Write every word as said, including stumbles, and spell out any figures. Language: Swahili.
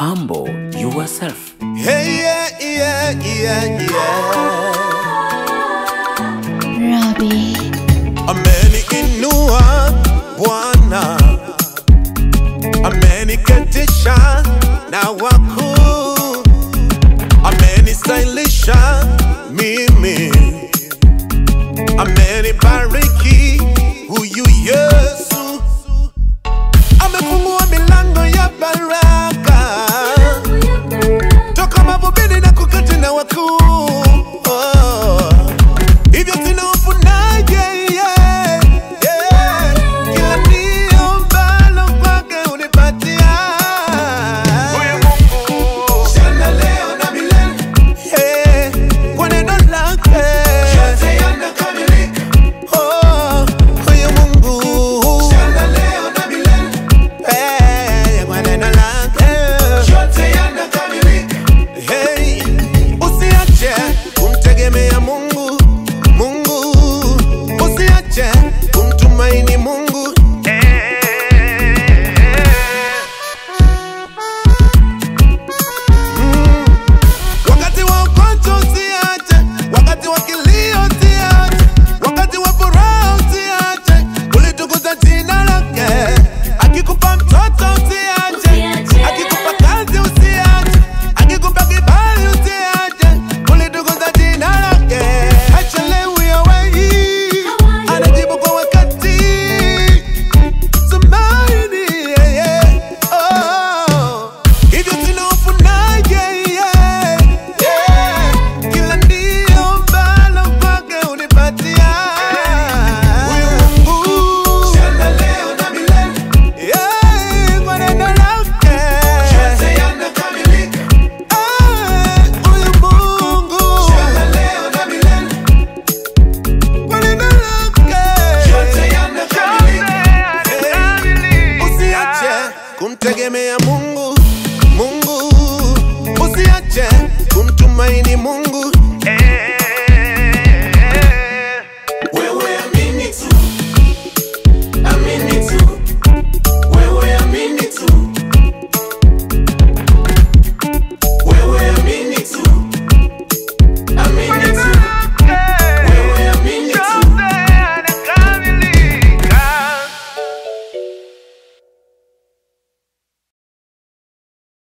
Humble yourself. Hey, yeah, yeah, yeah, yeah. Robbie. Ameniinua Bwana, ameniketisha na wakuu, amenistylisha mimi, amenibariki huyu Yesu, amefungua milango ya baraka toka mavubini na kukati na wakuu. Oh, hivyo sina hofu naye, yeah, yeah. Kila niombalo kwake unipatia. Huyu Mungu jana, leo na milele, yeah. Kwa neno lake yote yanakamilika. Oh, huyu Mungu jana, leo na milele, yeah. Kwa neno lake yote yanakamilika. Hey, usiache kumtegemea Mungu, Mungu, usiache kumtumaini Mungu. Mm. Wakati wa ugonjwa usiache, wakati wa kilio usiache, wakati wa furaha usiache kulitukuza jina lake. Akikupa mtoto usiache, akikupa kazi usiache, akikupa kibali usiache kulitukuza jina lake. Hachelewi yawei, anajibu kwa wakati. Tumaini yeye, oh, hivyo sina hofu naye, yeah, yeah. Kila niombalo kwake unipatia. Huyu Mungu jana, leo na milele, yeah. Kwa neno lake yote yanakamilika. Ah, huyu Mungu jana, leo na milele, kwa neno lake yote yanakamilika. Hey, usiache kumtegemea Mungu, Mungu, usiache kumtumaini Mungu.